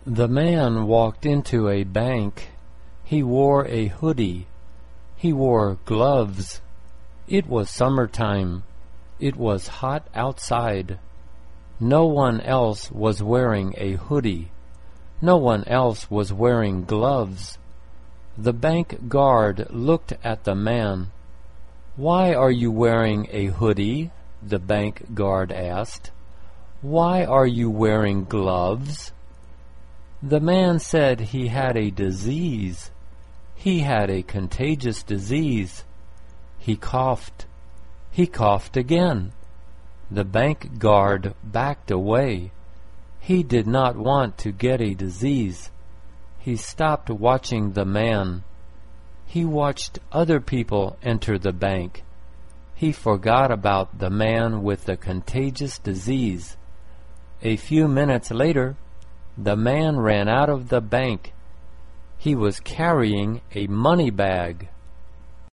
The man walked into a bank. He wore a hoodie. He wore gloves. It was summertime. It was hot outside. No one else was wearing a hoodie. No one else was wearing gloves. The bank guard looked at the man. "Why are you wearing a hoodie?" the bank guard asked. "Why are you wearing gloves?" The man said he had a disease. He had a contagious disease. He coughed. He coughed again. The bank guard backed away. He did not want to get a disease. He stopped watching the man. He watched other people enter the bank. He forgot about the man with the contagious disease. A few minutes later, the man ran out of the bank. He was carrying a money bag.